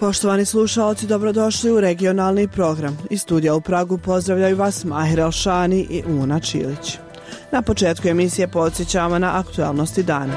Poštovani slušalci, dobrodošli u regionalni program. Iz studija u Pragu pozdravljaju vas Mahir Elšani i Una Čilić. Na početku emisije podsjećamo na aktualnosti dana.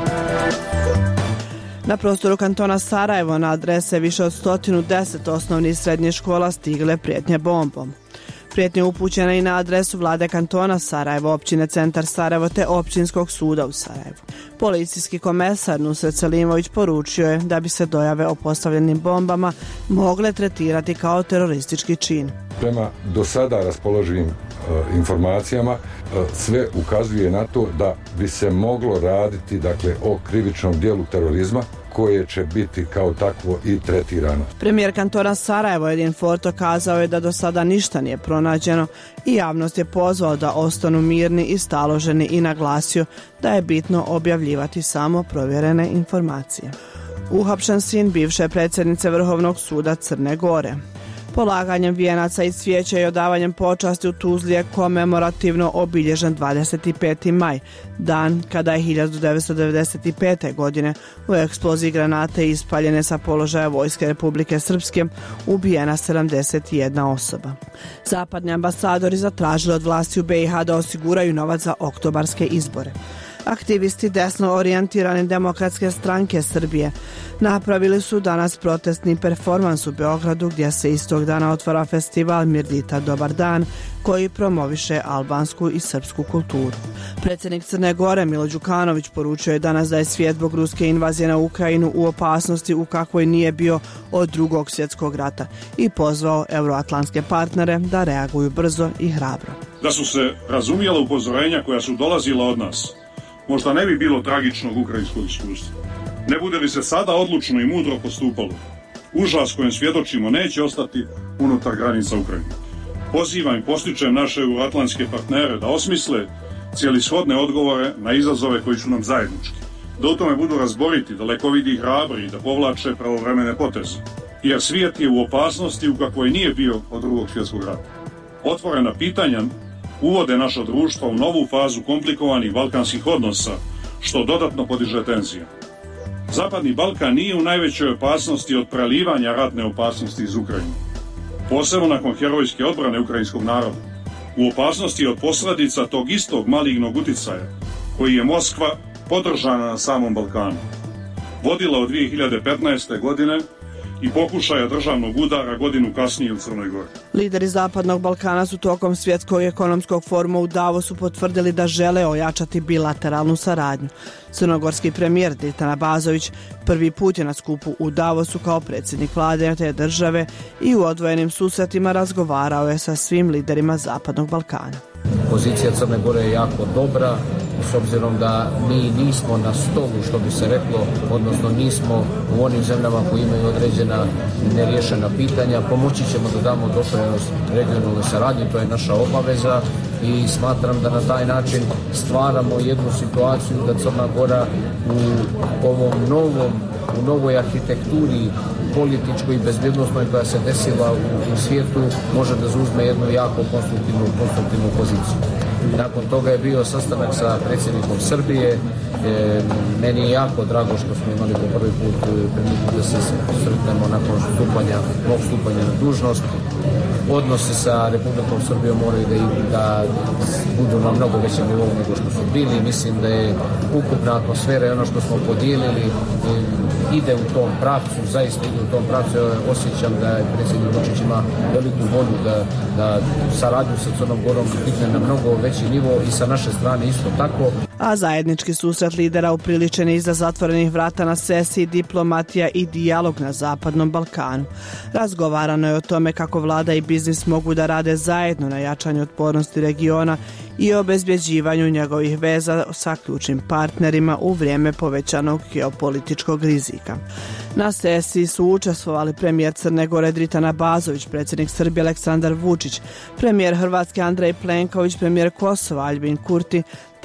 Na prostoru kantona Sarajevo na adrese više od 110 osnovnih i srednjih škola stigle prijetnje bombom. Prijetnje upućene i na adresu vlade kantona Sarajevo, općine Centar Sarajevo te općinskog suda u Sarajevu. Policijski komesar Nusret Selimović poručio je da bi se dojave o postavljenim bombama mogle tretirati kao teroristički čin. Prema do sada raspoloživim informacijama sve ukazuje na to da bi se moglo raditi o krivičnom djelu terorizma koje će biti kao takvo i tretirano. Premijer kantona Sarajevo Edin Forto kazao je da do sada ništa nije pronađeno i javnost je pozvao da ostanu mirni i staloženi i naglasio da je bitno objavljivati samo provjerene informacije. Uhapšen sin bivše predsjednice Vrhovnog suda Crne Gore. Polaganjem vijenaca i cvijeća i odavanjem počasti u Tuzli je komemorativno obilježen 25. maj, dan kada je 1995. godine u eksploziji granate ispaljene sa položaja Vojske Republike Srpske ubijena 71 osoba. Zapadni ambasadori zatražili od vlasti u BiH da osiguraju novac za oktobarske izbore. Aktivisti desno orijentirane Demokratske stranke Srbije napravili su danas protestni performans u Beogradu gdje se istog dana otvara festival Mirdita Dobar dan koji promoviše albansku i srpsku kulturu. Predsjednik Crne Gore Milo Đukanović poručio je danas da je svijet zbog ruske invazije na Ukrajinu u opasnosti u kakvoj nije bio od Drugog svjetskog rata i pozvao euroatlantske partnere da reaguju brzo i hrabro. Da su se razumjela upozorenja koja su dolazila od nas, možda ne bi bilo tragičnog ukrajinskog iskustva. Ne bude li se sada odlučno i mudro postupalo, užas kojem svjedočimo neće ostati unutar granica Ukrajine. Pozivam i postičem naše euroatlantske partnere da osmisle cijelishodne odgovore na izazove koji su nam zajednički. Da u tome budu razboriti, dalekovidi i hrabri i da povlače pravovremene poteze. Jer svijet je u opasnosti u kakvoj nije bio od Drugog svjetskog rata. Otvorena pitanja uvode naše društvo u novu fazu komplikovanih balkanskih odnosa, što dodatno podiže tenzije. Zapadni Balkan nije u najvećoj opasnosti od prelivanja ratne opasnosti iz Ukrajine. Posebno nakon herojske odbrane ukrajinskog naroda. U opasnosti je od posljedica tog istog malignog uticaja, koji je Moskva podržana na samom Balkanu. Vodila od 2015. godine i pokušaja državnog udara godinu kasnije u Crnoj Gori. Lideri Zapadnog Balkana su tokom svjetskog ekonomskog foruma u Davosu potvrdili da žele ojačati bilateralnu saradnju. Crnogorski premijer Dritan Abazović prvi put je na skupu u Davosu kao predsjednik vlade te države i u odvojenim susretima razgovarao je sa svim liderima Zapadnog Balkana. Pozicija Crne Gore je jako dobra, s obzirom da mi nismo na stolu, što bi se reklo, odnosno nismo u onim zemljama koji imaju određena neriješena pitanja. Pomoći ćemo da damo doprinos regionalnoj saradnji, to je naša obaveza i smatram da na taj način stvaramo jednu situaciju da Crna Gora u novoj arhitekturi političkoj i bezbjednosnoj koja se desila u svijetu može da zauzme jednu jako konstruktivnu poziciju. Nakon toga je bio sastanak sa predsjednikom Srbije. Meni je jako drago što smo imali po prvi put priliku da se sretnemo nakon mog stupanja na dužnost. Odnosi sa Republikom Srbijom moraju da budu na mnogo većem nivou nego što su bili. Mislim da je ukupna atmosfera i ono što smo podijelili ide u tom pravcu, zaista ide u tom pravcu. Osjećam da je predsjednik Vučić ima veliku volju da saradnju sa Crnom Gorom digne na mnogo veći nivo i sa naše strane isto tako. A zajednički susret lidera upriličen je iza zatvorenih vrata na sesiji Diplomatija i dijalog na Zapadnom Balkanu. Razgovarano je o tome kako vlada i biznis mogu da rade zajedno na jačanju otpornosti regiona i obezbjeđivanju njegovih veza sa ključnim partnerima u vrijeme povećanog geopolitičkog rizika. Na sesiji su učestvovali premijer Crne Gore Dritan Abazović, predsjednik Srbije Aleksandar Vučić, premijer Hrvatske Andrej Plenković, premijer Kosova Aljbin Kurti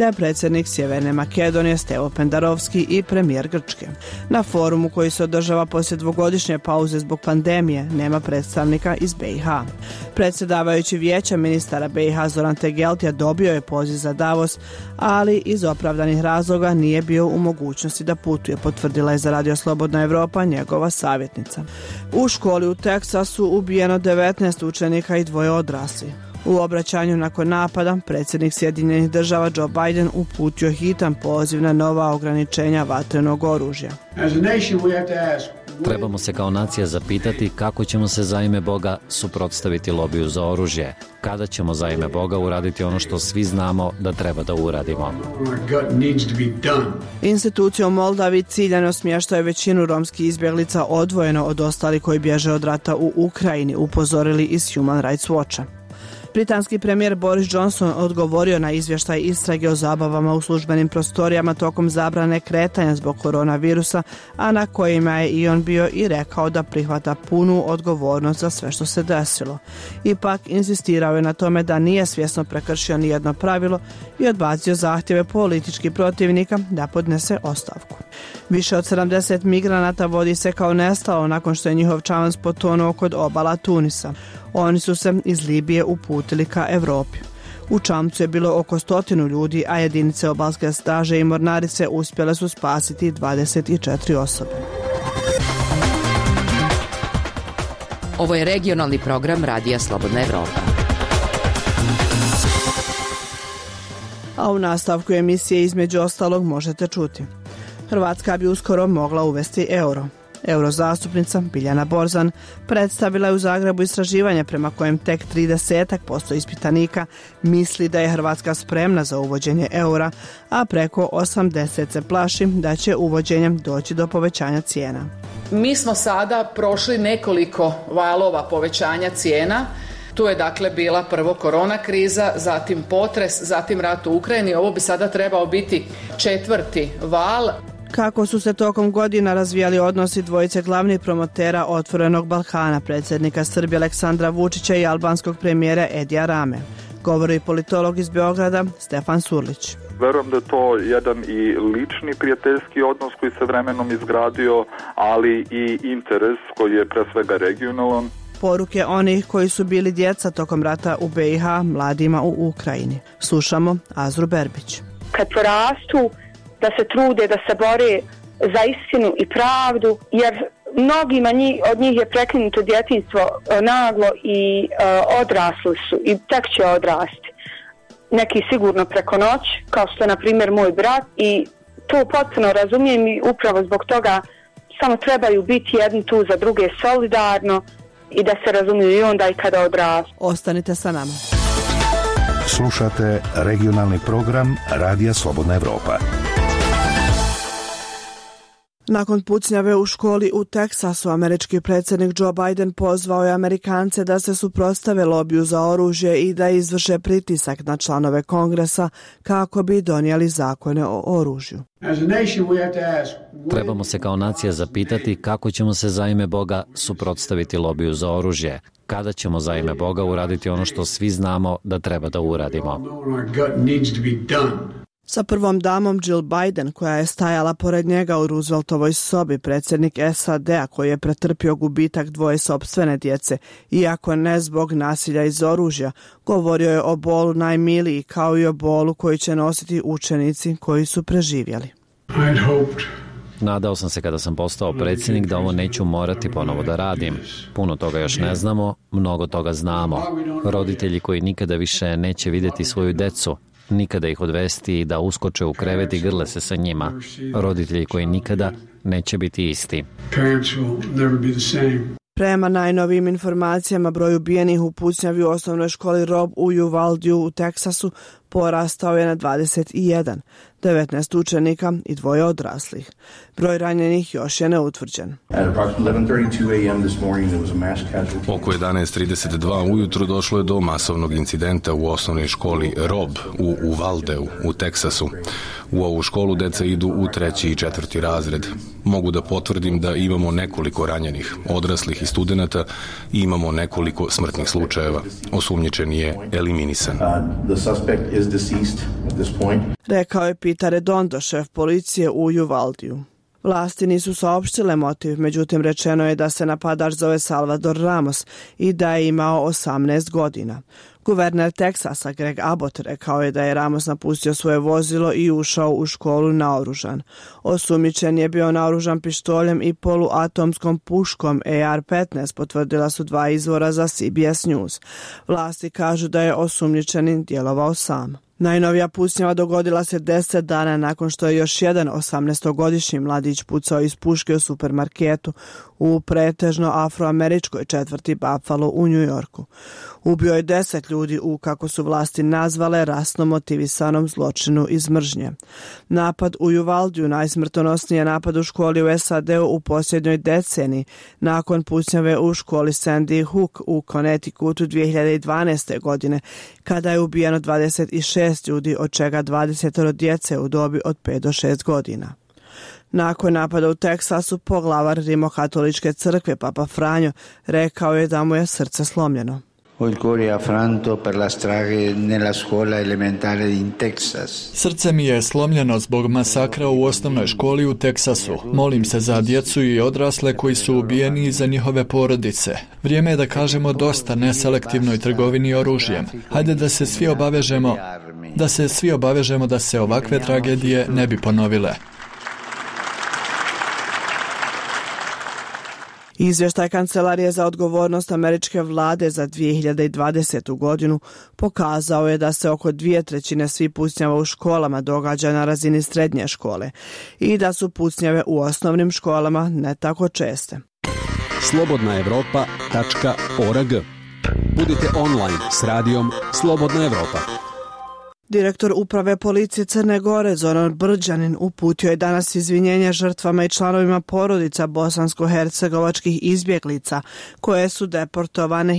te predsjednik Sjeverne Makedonije Stevo Pendarovski i premijer Grčke. Na forumu koji se održava poslije dvogodišnje pauze zbog pandemije nema predstavnika iz BiH. Predsjedavajući vijeća ministara BiH Zoran Tegeltija dobio je poziv za Davos, ali iz opravdanih razloga nije bio u mogućnosti da putuje, potvrdila je za Radio Slobodna Evropa njegova savjetnica. U školi u Teksasu ubijeno 19 učenika i 2 odrasli. U obraćanju nakon napada, predsjednik Sjedinjenih Država Joe Biden uputio hitan poziv na nova ograničenja vatrenog oružja. Trebamo se kao nacija zapitati kako ćemo se za ime Boga suprotstaviti lobiju za oružje. Kada ćemo za ime Boga uraditi ono što svi znamo da treba da uradimo. Institucija u Moldavi ciljano smještaje većinu romskih izbjeglica odvojeno od ostalih koji bježe od rata u Ukrajini, upozorili iz Human Rights Watcha. Britanski premijer Boris Johnson odgovorio na izvještaj istrage o zabavama u službenim prostorijama tokom zabrane kretanja zbog koronavirusa, a na kojima je i on bio i rekao da prihvata punu odgovornost za sve što se desilo. Ipak insistirao je na tome da nije svjesno prekršio nijedno pravilo i odbacio zahtjeve političkih protivnika da podnese ostavku. Više od 70 migranata vodi se kao nestalo nakon što je njihov čamac potonuo kod obala Tunisa. Oni su se iz Libije uputili ka Europi. U čamcu je bilo oko 100 ljudi, a jedinice obalske straže i mornarice uspjele su spasiti 24 osobe. Ovo je regionalni program Radija Slobodna Evropa. A u nastavku emisije između ostalog možete čuti. Hrvatska bi uskoro mogla uvesti euro. Eurozastupnica Biljana Borzan predstavila je u Zagrebu istraživanje prema kojem tek 30% ispitanika misli da je Hrvatska spremna za uvođenje eura, a preko 80% se plaši da će uvođenjem doći do povećanja cijena. Mi smo sada prošli nekoliko valova povećanja cijena. Tu je dakle bila prvo korona kriza, zatim potres, zatim rat u Ukrajini. Ovo bi sada trebao biti 4. val. Kako su se tokom godina razvijali odnosi dvojice glavnih promotera Otvorenog Balkana, predsjednika Srbije Aleksandra Vučića i albanskog premijera Edija Rame. Govori politolog iz Beograda Stefan Surlić. Verujem da je to jedan i lični prijateljski odnos koji se vremenom izgradio, ali i interes koji je pre svega regionalan. Poruke onih koji su bili djeca tokom rata u BiH mladima u Ukrajini. Slušamo Azru Berbić. Kad porastu, da se trude, da se bore za istinu i pravdu, jer mnogima od njih je prekinuto djetinjstvo naglo i odrasli su i tek će odrasti. Neki sigurno preko noć, kao što je na primjer moj brat, i to potpuno razumijem i upravo zbog toga samo trebaju biti jedni tu za druge solidarno i da se razumiju i onda i kada odrastu. Ostanite sa nama. Slušate regionalni program Radija Slobodna Evropa. Nakon pucnjave u školi u Teksasu, američki predsjednik Joe Biden pozvao je Amerikance da se suprotstave lobiju za oružje i da izvrše pritisak na članove Kongresa kako bi donijeli zakone o oružju. Trebamo se kao nacija zapitati kako ćemo se za ime Boga suprotstaviti lobiju za oružje. Kada ćemo za ime Boga uraditi ono što svi znamo da treba da uradimo. Sa prvom damom Jill Biden, koja je stajala pored njega u Rooseveltovoj sobi, predsjednik SAD-a koji je pretrpio gubitak 2 sopstvene djece, iako ne zbog nasilja iz oružja, govorio je o bolu najmiliji kao i o bolu koji će nositi učenici koji su preživjeli. Nadao sam se kada sam postao predsjednik da ovo neću morati ponovo da radim. Puno toga još ne znamo, mnogo toga znamo. Roditelji koji nikada više neće vidjeti svoju decu, nikada ih odvesti i da uskoče u krevet i grle se sa njima. Roditelji koji nikada neće biti isti. Prema najnovijim informacijama, broj ubijenih u pucnjavi u osnovnoj školi Rob u Uvaldiju u Teksasu porastao je na 21, 19 učenika i 2 odraslih. Broj ranjenih još je neutvrđen. Oko 11:32 ujutro došlo je do masovnog incidenta u osnovnoj školi Rob u Uvaldeu u Teksasu. U ovu školu deca idu u 3. i 4. razred. Mogu da potvrdim da imamo nekoliko ranjenih, odraslih i studenata i imamo nekoliko smrtnih slučajeva. Osumnjičeni je eliminisan. Rekao je Peter Redondo, šef policije u Uvaldiju. Vlasti nisu saopštile motiv, međutim rečeno je da se napadač zove Salvador Ramos i da je imao 18 godina. Guverner Teksasa Greg Abbott rekao je da je Ramos napustio svoje vozilo i ušao u školu naoružan. Osumnjičen je bio naoružan pištoljem i poluatomskom puškom AR-15, potvrdila su 2 izvora za CBS News. Vlasti kažu da je osumnjičeni djelovao sam. Najnovija pucnjava dogodila se 10 dana nakon što je još jedan 18-godišnji mladić pucao iz puške u supermarketu u pretežno afroameričkoj četvrti Buffalo u New Yorku. Ubio je 10 ljudi u, kako su vlasti nazvale, rasno motivisanom zločinu iz mržnje. Napad u Uvaldiju najsmrtonosniji je napad u školi u SAD-u u posljednjoj deceniji, nakon pucnjave u školi Sandy Hook u Connecticutu 2012. godine, kada je ubijeno 26 ljudi, od čega 20 djece u dobi od 5 do 6 godina. Nakon napada u Teksasu, poglavar Rimokatoličke crkve Papa Franjo rekao je da mu je srce slomljeno. Srce mi je slomljeno zbog masakra u osnovnoj školi u Teksasu. Molim se za djecu i odrasle koji su ubijeni i za njihove porodice. Vrijeme je da kažemo dosta neselektivnoj trgovini oružjem. Hajde da se svi obavežemo da se ovakve tragedije ne bi ponovile. Izvještaj Kancelarije za odgovornost američke vlade za 2020. godinu pokazao je da se oko 2/3 svih pucnjava u školama događa na razini srednje škole i da su pucnjave u osnovnim školama ne tako česte. slobodnaevropa.org. Budite online s radijom Slobodna Evropa. Direktor uprave policije Crne Gore Zoran Brđanin uputio je danas izvinjenje žrtvama i članovima porodica bosansko-hercegovačkih izbjeglica koje su deportovane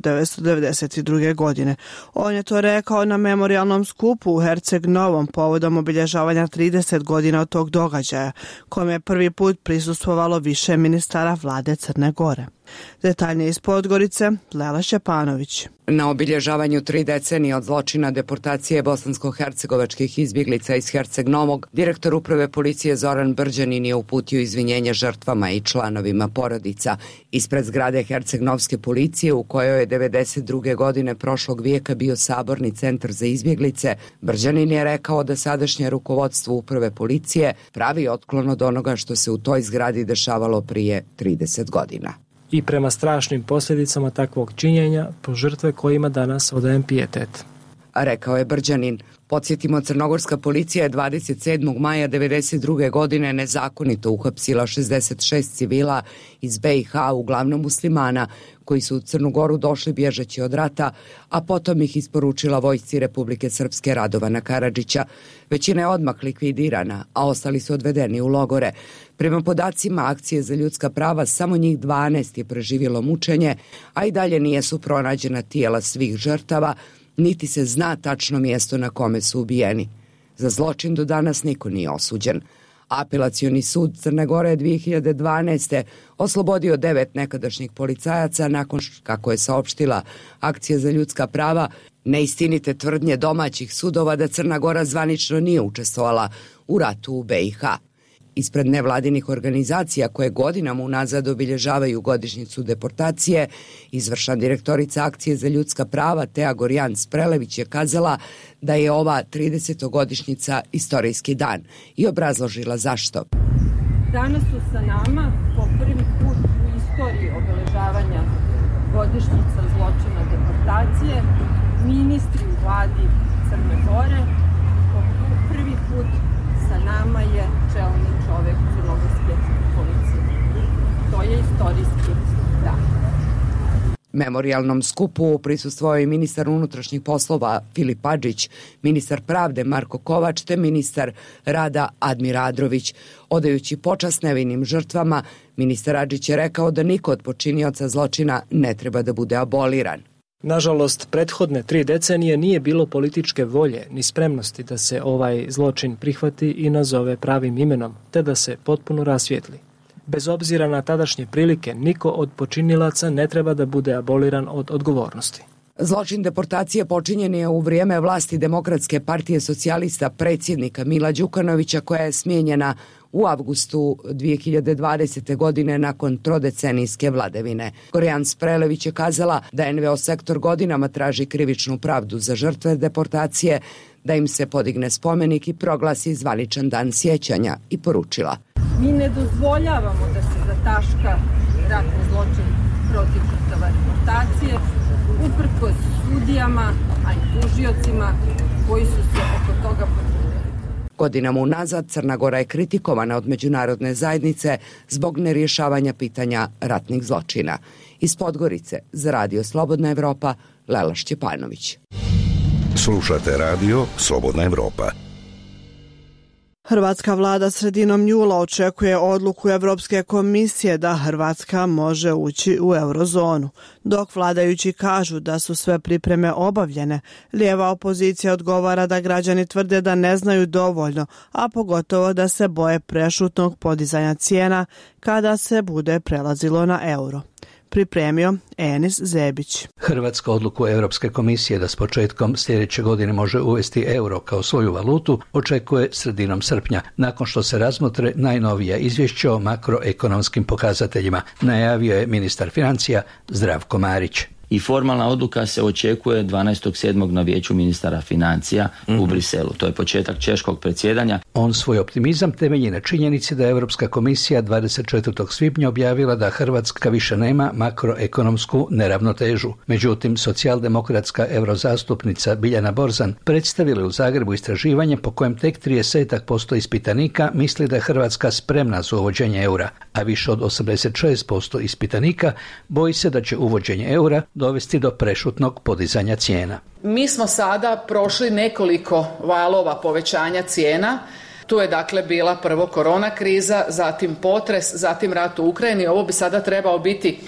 1992. godine. On je to rekao na memorijalnom skupu u Herceg Novom povodom obilježavanja 30 godina od tog događaja, kome je prvi put prisustvovalo više ministara vlade Crne Gore. Detaljnije iz Podgorice, Lela Šćepanović. Na obilježavanju 3 decenije od zločina deportacije bosansko-hercegovačkih izbjeglica iz Herceg Novog, direktor uprave policije Zoran Brđanin je uputio izvinjenje žrtvama i članovima porodica. Ispred zgrade Herceg Novske policije, u kojoj je 92. godine prošlog vijeka bio saborni centar za izbjeglice, Brđanin je rekao da sadašnje rukovodstvo uprave policije pravi otklon od onoga što se u toj zgradi dešavalo prije 30 godina. I prema strašnim posljedicama takvog činjenja po žrtve kojima danas odajem pijetet. Rekao je Brđanin. Podsjetimo, crnogorska policija je 27. maja 1992. godine nezakonito uhapsila 66 civila iz BiH, uglavnom muslimana, koji su u Crnu Goru došli bježeći od rata, a potom ih isporučila vojsci Republike Srpske Radovana Karadžića. Većina je odmah likvidirana, a ostali su odvedeni u logore. Prema podacima Akcije za ljudska prava, samo njih 12 je preživjelo mučenje, a i dalje nisu pronađena tijela svih žrtava, niti se zna tačno mjesto na kome su ubijeni. Za zločin do danas niko nije osuđen. Apelacioni sud Crne Gore 2012. oslobodio 9 nekadašnjih policajaca nakon kako je saopštila Akcija za ljudska prava neistinite tvrdnje domaćih sudova da Crna Gora zvanično nije učestvovala u ratu u BiH. Ispred nevladinih organizacija koje godinama unazad obilježavaju godišnjicu deportacije, izvršna direktorica Akcije za ljudska prava Teja Gorjan Sprelević je kazala da je ova 30-godišnjica istorijski dan i obrazložila zašto. Danas su sa nama po prvi put u istoriji obeležavanja godišnjica zločina deportacije ministri u vladi Crne Gore. Po prvi put sa nama je čelni čovjek crnogorske policije. To je istorijski dan. Memorijalnom skupu prisustvovao je ministar unutrašnjih poslova Filip Adžić, ministar pravde Marko Kovač te ministar rada Admir Adrović. Odajući počast nevinim žrtvama, ministar Adžić je rekao da niko od počinioca zločina ne treba da bude aboliran. Nažalost, prethodne 3 decenije nije bilo političke volje ni spremnosti da se ovaj zločin prihvati i nazove pravim imenom, te da se potpuno rasvijetli. Bez obzira na tadašnje prilike, niko od počinilaca ne treba da bude aboliran od odgovornosti. Zločin deportacije počinjen je u vrijeme vlasti Demokratske partije socijalista predsjednika Mila Đukanovića, koja je smijenjena u avgustu 2020. godine nakon trodecenijske vladavine. Gorjan Sprelević je kazala da NVO sektor godinama traži krivičnu pravdu za žrtve deportacije, da im se podigne spomenik i proglasi zvaničan dan sjećanja i poručila: Mi ne dozvoljavamo da se zataška ratni zločin protiv žrtava deportacije, uprkos sudijama, a i tužiocima koji su se oko toga potrudili. Godinama unazad Crna Gora je kritikovana od međunarodne zajednice zbog nerješavanja pitanja ratnih zločina. Iz Podgorice za Radio Slobodna Evropa, Lela Šćepanović. Slušate Radio Slobodna Evropa. Hrvatska vlada sredinom jula očekuje odluku Evropske komisije da Hrvatska može ući u eurozonu. Dok vladajući kažu da su sve pripreme obavljene, lijeva opozicija odgovara da građani tvrde da ne znaju dovoljno, a pogotovo da se boje prešutnog podizanja cijena kada se bude prelazilo na euro. Pripremio Enis Zebić. Hrvatska odluku Europske komisije da s početkom sljedeće godine može uvesti euro kao svoju valutu očekuje sredinom srpnja, nakon što se razmotre najnovija izvješća o makroekonomskim pokazateljima, najavio je ministar financija Zdravko Marić. I formalna odluka se očekuje 12.7. na vijeću ministara financija u Briselu. To je početak češkog predsjedanja. On svoj optimizam temelji na činjenici da je Europska komisija 24. svibnja objavila da Hrvatska više nema makroekonomsku neravnotežu. Međutim, socijaldemokratska eurozastupnica Biljana Borzan predstavila u Zagrebu istraživanje po kojem tek 30% ispitanika misli da je Hrvatska spremna za uvođenje eura, a više od 86% ispitanika boji se da će uvođenje eura dovesti do prešutnog podizanja cijena. Mi smo sada prošli nekoliko valova povećanja cijena. Tu je dakle bila prvo korona kriza, zatim potres, zatim rat u Ukrajini. Ovo bi sada trebao biti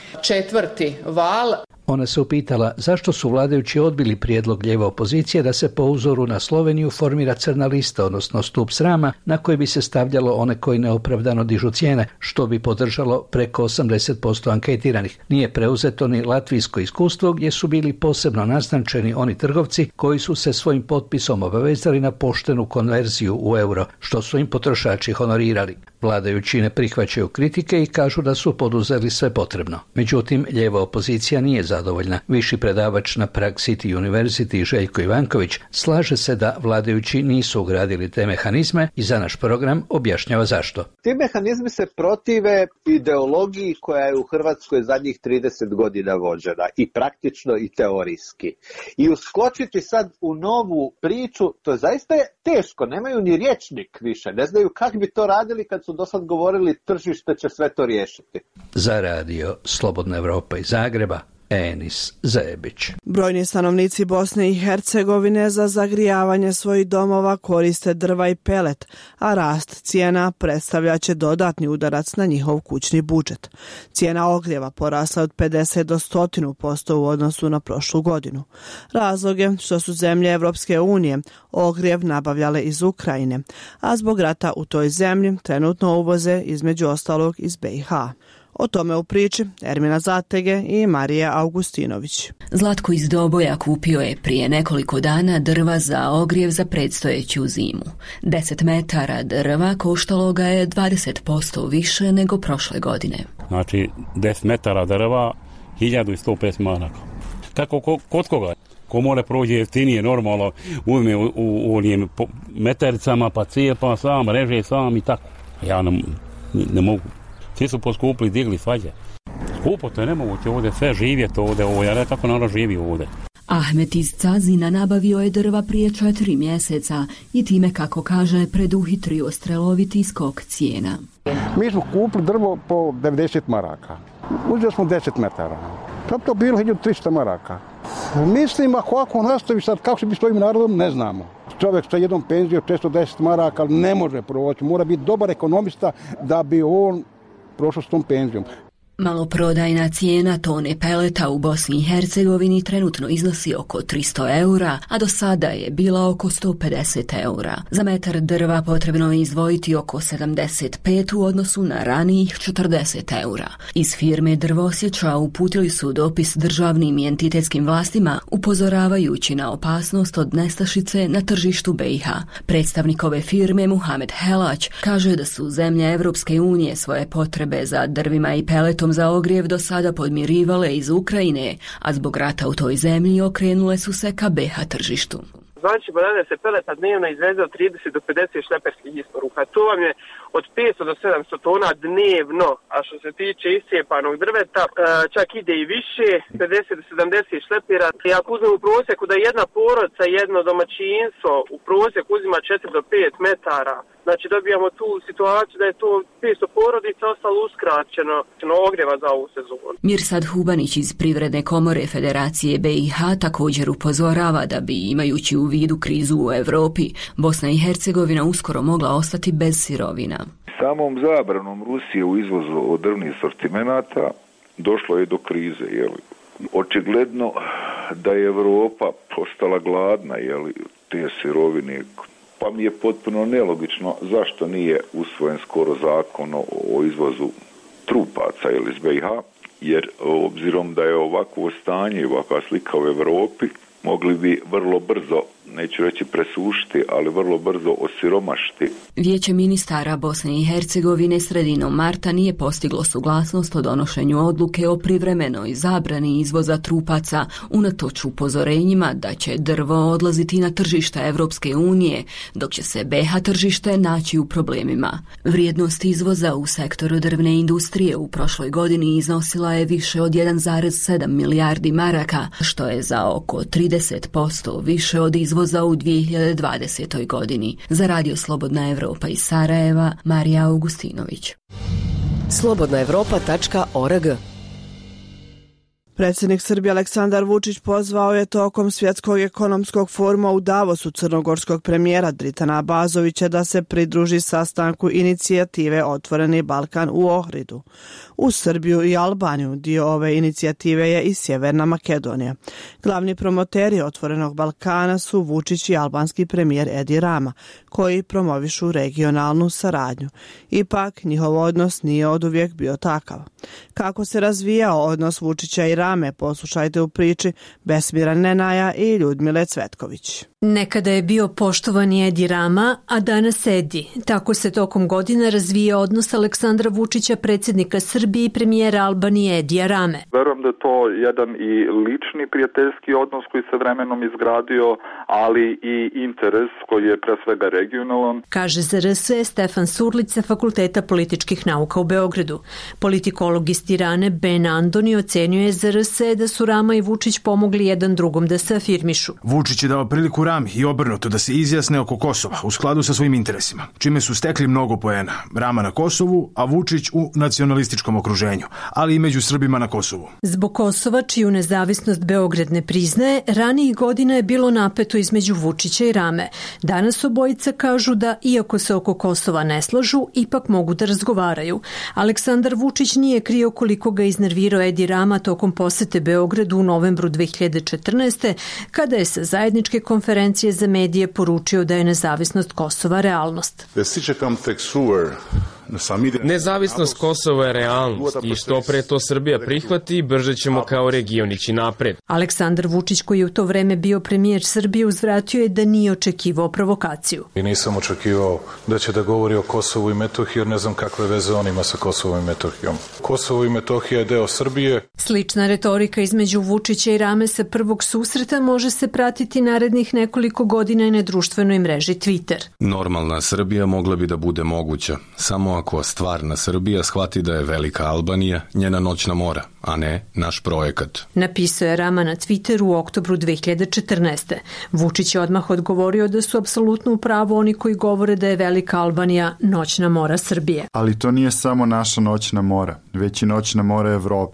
4. val. Ona se upitala zašto su vladajući odbili prijedlog lijeve opozicije da se po uzoru na Sloveniju formira crna lista, odnosno stup srama, na koji bi se stavljalo one koji neopravdano dižu cijene, što bi podržalo preko 80% anketiranih. Nije preuzeto ni latvijsko iskustvo, gdje su bili posebno naznačeni oni trgovci koji su se svojim potpisom obavezali na poštenu konverziju u euro, što su im potrošači honorirali. Vladajući ne prihvaćaju kritike i kažu da su poduzeli sve potrebno. Međutim, lijeva opozicija nije zadovoljna. Viši predavač na Prague City University Željko Ivanković slaže se da vladajući nisu ugradili te mehanizme i za naš program objašnjava zašto. Ti mehanizmi se protive ideologiji koja je u Hrvatskoj zadnjih 30 godina vođena, i praktično i teorijski. I uskočiti sad u novu priču, to je zaista teško, nemaju ni rječnik više, ne znaju kako bi to radili kad su do sad govorili tržište će sve to riješiti. Za Radio Slobodna Evropa iz Zagreba, Enis Zebić. Brojni stanovnici Bosne i Hercegovine za zagrijavanje svojih domova koriste drva i pelet, a rast cijena predstavljaće dodatni udarac na njihov kućni budžet. Cijena ogrijeva porasla od 50 do 100% u odnosu na prošlu godinu. Razlog je što su zemlje Evropske unije ogrijev nabavljale iz Ukrajine, a zbog rata u toj zemlji trenutno uvoze između ostalog iz BiH. O tome u priči Ermina Zatege i Marija Augustinović. Zlatko iz Doboja kupio je prije nekoliko dana drva za ogrijev za predstojeću zimu. 10 metara drva koštalo ga je 20% više nego prošle godine. Znači 10 metara drva 1150 maraka. Tako kod koga? Ko mora prođe jeftinije, normalno uzme u onim metericama pa cijepa sam, reže sam i tako. Ja ne mogu. Svi su poskupili, digli svađe. Skupo to je nemoguće ovdje sve živjeti ovdje, ja ne tako narod živi ovdje. Ahmet iz Cazina nabavio je drva prije 4 mjeseca i time, kako kaže, preduhitrio streloviti skok cijena. Mi smo kupili drvo po 90 maraka. Uzeli smo 10 metara. To bilo 1300 maraka. Mislim, ako nastavi sad, kako se bi s ovim narodom, ne znamo. Čovjek sa jednom penzijom 610 maraka ne može proći. Mora biti dobar ekonomista da bi on prošao s tom penzijom. Maloprodajna cijena tone peleta u Bosni i Hercegovini trenutno iznosi oko 300 eura, a do sada je bila oko 150 eura. Za metar drva potrebno je izdvojiti oko 75 u odnosu na ranijih 40 eura. Iz firme Drvosjeća uputili su dopis državnim i entitetskim vlastima upozoravajući na opasnost od nestašice na tržištu BiH. Predstavnik ove firme Muhamed Helać kaže da su zemlje Evropske unije svoje potrebe za drvima i peletom za ogrjev do sada podmirivale iz Ukrajine, a zbog rata u toj zemlji okrenule su se ka BiH tržištu. Znači, banane se peleta dnevno izveze od 30 do 50 šleperskih isporuka. To vam je od 500 do 700 tona dnevno, a što se tiče iscijepanog drveta, čak ide i više, 50 do 70 šlepera. I ako uzmemo u prosjeku da jedna porodica, jedno domaćinstvo u prosjeku uzima 4 do 5 metara, znači dobijamo tu situaciju da je to 500 porodica ostalo uskraćeno ogrijeva za ovu sezonu. Mirsad Hubanić iz Privredne komore Federacije BiH također upozorava da bi, imajući u vidu krizu u Evropi, Bosna i Hercegovina uskoro mogla ostati bez sirovina. Samom zabranom Rusije u izvozu od drvnih sortimenata došlo je do krize. Očigledno da je Evropa postala gladna te sirovine, pa mi je potpuno nelogično zašto nije usvojen skoro zakon o izvozu trupaca iz BiH, jer obzirom da je ovakvo stanje i ovakva slika u Evropi, mogli bi vrlo brzo, neću reći presušiti, ali vrlo brzo osiromašiti. Vijeće ministara Bosne i Hercegovine sredinom marta nije postiglo suglasnost o donošenju odluke o privremenoj zabrani izvoza trupaca, unatoč upozorenjima da će drvo odlaziti na tržište Evropske unije, dok će se BiH tržište naći u problemima. Vrijednost izvoza u sektoru drvne industrije u prošloj godini iznosila je više od 1,7 milijardi maraka, što je za oko 30% više od izvoza u 2020. godini. Za Radio Slobodna Evropa iz Sarajeva, Marija Augustinović. slobodnaevropa.org. Predsjednik Srbije Aleksandar Vučić pozvao je tokom Svjetskog ekonomskog foruma u Davosu crnogorskog premijera Dritana Abazovića da se pridruži sastanku inicijative Otvoreni Balkan u Ohridu. U Srbiju i Albaniju dio ove inicijative je i Sjeverna Makedonija. Glavni promoteri Otvorenog Balkana su Vučić i albanski premijer Edi Rama, koji promovišu regionalnu saradnju. Ipak, njihov odnos nije oduvijek bio takav. Kako se razvijao odnos Vučića i Rame, poslušajte u priči Besmira Nenaja i Ljudmile Cvetković. Nekada je bio poštovani Edi Rama, a danas Edi. Tako se tokom godina razvija odnos Aleksandra Vučića, predsjednika Srbije i premijera Albanije Edija Rame. Verujem da je to jedan i lični prijateljski odnos koji se vremenom izgradio, ali i interes koji je pre svega regionalan. Kaže za RS Stefan Surlić sa Fakulteta političkih nauka u Beogradu. Politikolog iz Tirane Ben Andoni ocenjuje za RS da su Rama i Vučić pomogli jedan drugom da se afirmišu. Vučić je dao priliku Rami i obrnuto da se izjasne oko Kosova u skladu sa svojim interesima, čime su stekli mnogo poena. Rama na Kosovu, a Vučić u nacionalističkom okruženju, ali i među Srbima na Kosovu. Zbog Kosova, čiju nezavisnost Beograd ne priznaje, ranijih godina je bilo napeto između Vučića i Rame. Danas obojica kažu da, iako se oko Kosova ne slažu, ipak mogu da razgovaraju. Aleksandar Vučić nije krio koliko ga iznervirao Edi Rama tokom posete Beogradu u novembru 2014. kada je sa zajedničke konferencije za medije poručio da je nezavisnost Kosova realnost. Nezavisnost Kosova je realnost i što pre to Srbija prihvati, brže ćemo kao region ići napred. Aleksandar Vučić, koji je u to vreme bio premijer Srbije, uzvratio je da nije očekivao provokaciju. I nisam očekivao da će da govori o Kosovu i Metohiji, jer ne znam kakve veze on ima sa Kosovom i Metohijom. Kosovo i Metohija je deo Srbije. Slična retorika između Vučića i Rame sa prvog susreta može se pratiti narednih nekoliko godina i na društvenoj mreži Twitter. Normalna Srbija mogla bi da bude moguća, samo ako stvarna Srbija shvati da je velika Albanija njena noćna mora, a ne naš projekat. Napisao je Rama na Twitteru u oktobru 2014. Vučić je odmah odgovorio da su apsolutno u pravu oni koji govore da je velika Albanija noćna mora Srbije. Ali to nije samo naša noćna mora, već i noćna mora Evrope.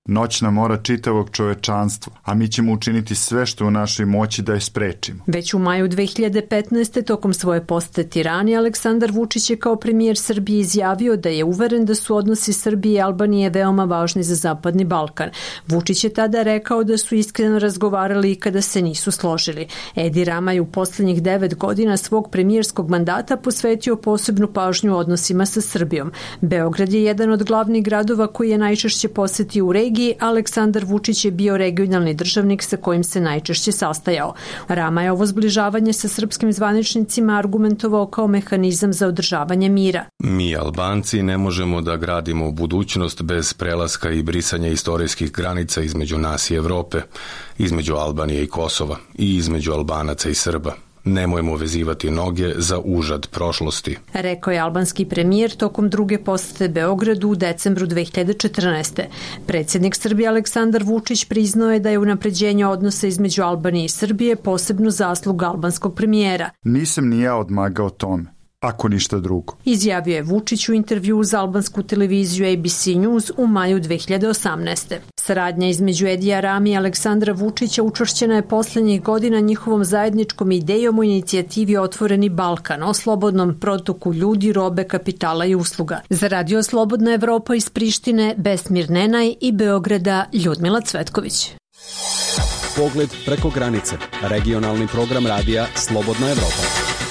Noćna mora čitavog čovečanstva, a mi ćemo učiniti sve što u našoj moći da je sprečimo. Već u maju 2015. tokom svoje posete Tirani, Aleksandar Vučić je kao premijer Srbije izjavio da je uveren da su odnosi Srbije i Albanije veoma važni za Zapadni Balkan. Vučić je tada rekao da su iskreno razgovarali i kada se nisu složili. Edi Rama je u poslednjih 9 godina svog premijerskog mandata posvetio posebnu pažnju odnosima sa Srbijom. Beograd je jedan od glavnih gradova koji je najčešće posetio u regiji, Aleksandar Vučić je bio regionalni državnik sa kojim se najčešće sastajao. Rama je ovo zbližavanje sa srpskim zvaničnicima argumentovao kao mehanizam za održavanje mira. Mi, Albanci, ne možemo da gradimo budućnost bez prelaska i brisanja istorijskih granica između nas i Evrope, između Albanije i Kosova i između Albanaca i Srba. Nemojmo vezivati noge za užad prošlosti. Rekao je albanski premijer tokom druge posete Beogradu u decembru 2014. Predsjednik Srbije Aleksandar Vučić priznao je da je unapređenje odnosa između Albanije i Srbije posebno zasluga albanskog premijera. Nisam ni ja odmagao tome, ako ništa drugo. Izjavio je Vučić u intervju za albansku televiziju ABC News u maju 2018. Saradnja između Edija Rami i Aleksandra Vučića učvršćena je poslednjih godina njihovom zajedničkom idejom u inicijativi Otvoreni Balkan o slobodnom protoku ljudi, robe, kapitala i usluga. Za Radio Slobodna Evropa iz Prištine, Besmir Nenaj i Beograda, Ljudmila Cvetković. Pogled preko granice. Regionalni program radija Slobodna Evropa.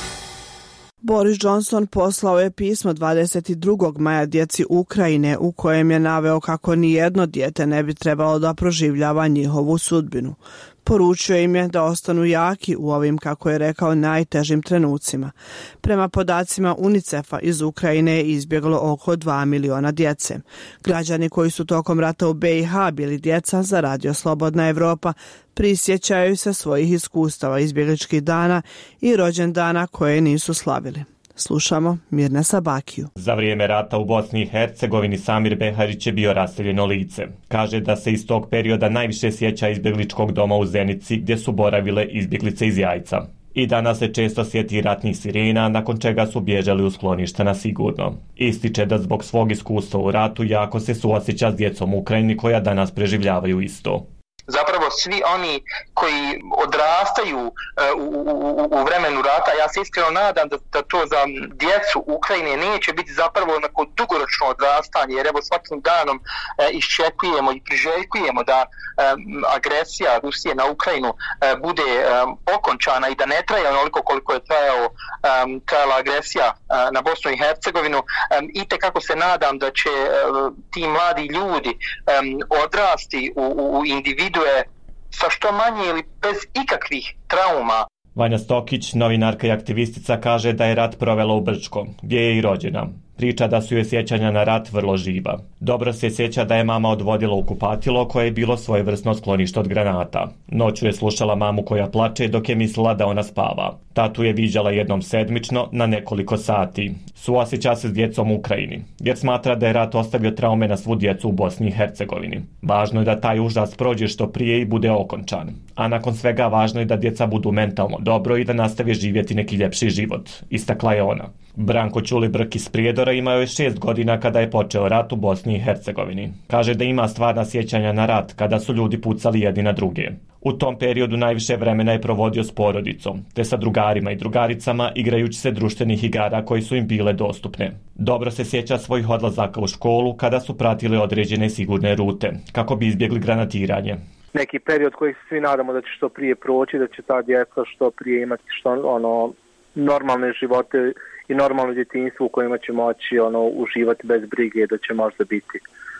Boris Johnson poslao je pismo 22. maja djeci Ukrajine u kojem je naveo kako nijedno dijete ne bi trebalo da proživljava njihovu sudbinu. Poručio im je da ostanu jaki u ovim, kako je rekao, najtežim trenucima. Prema podacima UNICEF-a iz Ukrajine je izbjeglo oko 2 miliona djece. Građani koji su tokom rata u BiH bili djeca za Radio Slobodna Evropa prisjećaju se svojih iskustava izbjegličkih dana i rođendana koje nisu slavili. Slušamo Mirna Sabakiju. Za vrijeme rata u Bosni i Hercegovini Samir Beharić je bio raseljeno lice. Kaže da se iz tog perioda najviše sjeća izbjegličkog doma u Zenici gdje su boravile izbjeglice iz Jajca. I danas se često sjeti ratnih sirena, nakon čega su bježali u skloništa na sigurno. Ističe da zbog svog iskustva u ratu jako se suosjeća s djecom u Ukrajini koja danas preživljavaju isto. Zapravo svi oni koji odrastaju u vremenu rata, ja se iskreno nadam da to za djecu Ukrajine neće biti zapravo onako dugoročno odrastanje, jer evo svakim danom iščekujemo i priželjkujemo da agresija Rusije na Ukrajinu bude okončana i da ne traje onoliko koliko je trajala agresija na Bosnu i Hercegovinu. I tekako se nadam da će ti mladi ljudi odrasti u individue sa što manje ili bez ikakvih trauma. Vanja Stokić, novinarka i aktivistica, kaže da je rat provela u Brčkom, gdje je i rođena. Priča da su joj sjećanja na rat vrlo živa. Dobro se sjeća da je mama odvodila u kupatilo koje je bilo svojevrsno sklonište od granata. Noću je slušala mamu koja plače dok je mislila da ona spava. Tatu je viđala jednom sedmično na nekoliko sati. Suosjeća se s djecom u Ukrajini, jer smatra da je rat ostavio traume na svu djecu u Bosni i Hercegovini. Važno je da taj užas prođe što prije i bude okončan. A nakon svega važno je da djeca budu mentalno dobro i da nastave živjeti neki ljepši život, istakla je ona. Branko Ćulibrk iz Prijedora imao je 6 godina kada je počeo rat u Bosni i Hercegovini. Kaže da ima stvarna sjećanja na rat kada su ljudi pucali jedni na druge. U tom periodu najviše vremena je provodio s porodicom, te sa drugarima i drugaricama igrajući se društvenih igara koji su im bile dostupne. Dobro se sjeća svojih odlazaka u školu kada su pratili određene sigurne rute, kako bi izbjegli granatiranje. Neki period koji se svi nadamo da će što prije proći, da će ta djeca što prije imati normalne živote i normalno djetinjstvo u kojima će moći uživati bez brige, da će možda biti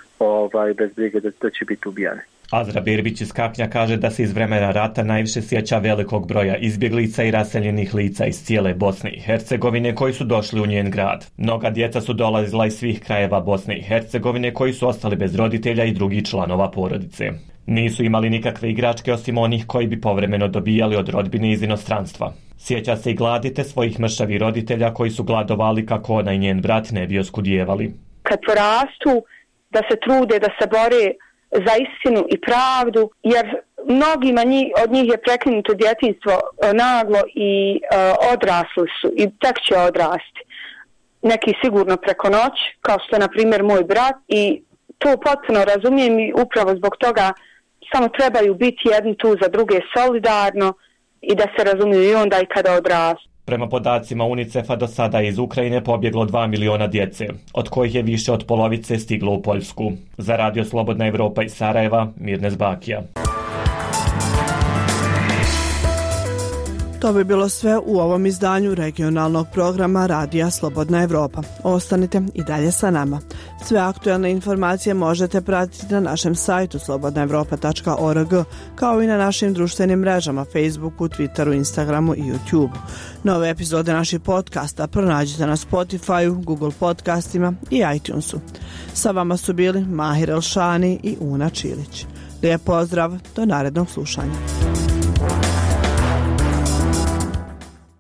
bez brige da će biti ubijani. Azra Berbić iz Kaknja kaže da se iz vremena rata najviše sjeća velikog broja izbjeglica i raseljenih lica iz cijele Bosne i Hercegovine koji su došli u njen grad. Mnoga djeca su dolazila iz svih krajeva Bosne i Hercegovine koji su ostali bez roditelja i drugih članova porodice. Nisu imali nikakve igračke osim onih koji bi povremeno dobijali od rodbine iz inostranstva. Sjeća se i gladite svojih mršavih roditelja koji su gladovali kako ona i njen brat ne bi oskudijevali. Kad porastu, da se trude, da se bore za istinu i pravdu, jer mnogima od njih je prekinuto djetinjstvo naglo i odrasli su i tek će odrasti. Neki sigurno preko noći, kao što je na primjer moj brat, i to potpuno razumijem i upravo zbog toga samo trebaju biti jedni tu za druge solidarno i da se razumiju i onda i kada odrastu. Prema podacima UNICEF-a do sada je iz Ukrajine pobjeglo 2 miliona djece, od kojih je više od polovice stiglo u Poljsku. Za Radio Slobodna Evropa iz Sarajeva, Mirnes Bakija. To bi bilo sve u ovom izdanju regionalnog programa Radija Slobodna Evropa. Ostanite i dalje sa nama. Sve aktualne informacije možete pratiti na našem sajtu slobodnaevropa.org, kao i na našim društvenim mrežama Facebooku, Twitteru, Instagramu i YouTubeu. Nove epizode naših podcasta pronađite na Spotifyu, Google podcastima i iTunesu. Sa vama su bili Mahir Elšani i Una Čilić. Lijep pozdrav, do narednog slušanja.